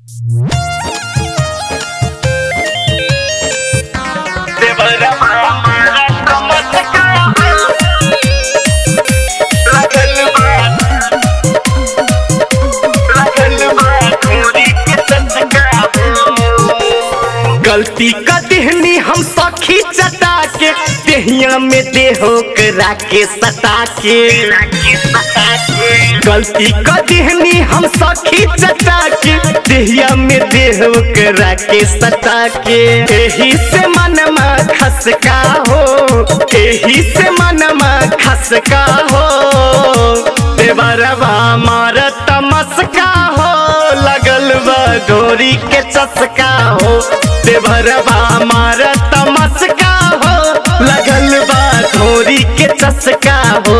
गलती का देहनी हम सखी चटा के देहिया में देहो करा के सटा के गलती का देहनी हम सखी चटा के देहिया में देहो करा के सटा के एही से मनमा खसका हो एही से मनमा खसका हो देवरवा मारा तमस्का हो लगल बा डोरी के चस्का हो देवरवा मारा तमस्का हो लगल बा डोरी के चस्का हो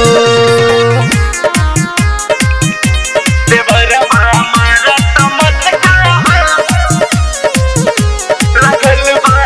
देवरवा मारा तमस्का हो लगल बा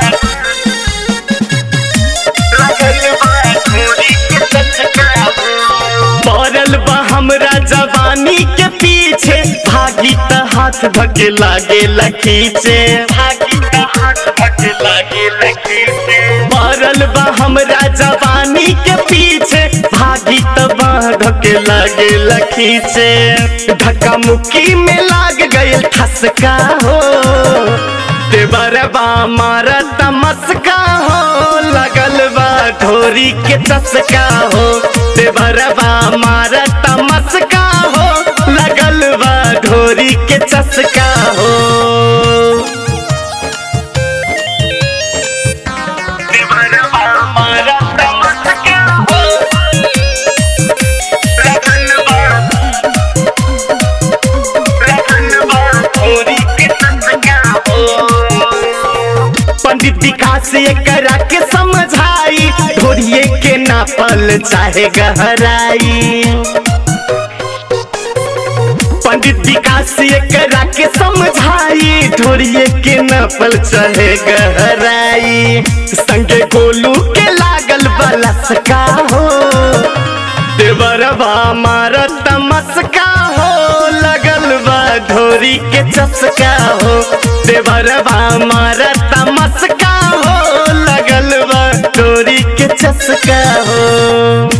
डोरी के चस्का हो पड़ल बा हमरा जवानी के पीछे भागी त हाथ धके लागे लखीचे भागी त हाथ धके लागे लखीचे पड़ल बा हमरा जवानी के पीछे भागी त बाह धके लागे लखीचे धक्का मुक्की में लाग गइल ठसका हो देवरवा मारा तमस्का हो लगल बा ढोरी के चस्का हो देवरवा मारा तमस्का हो लगल बा ढोरी के चस्का हो देवरवा मारा तमस्का हो लगल बा ढोरी के चस्का हो पंडित विकास करा के समझाई ढोरिए के नापल चाहे गहराई पंडित विकास करा के समझाई ढोरिए के नापल चाहे गहराई संगे गोलू के लागल बलसका हो देवरवा मारा तमस्का हो लगल बा ढोरी के चस्का हो देवरवा मारा तमस्का हो लगल बा ढोरी के चस्का हो।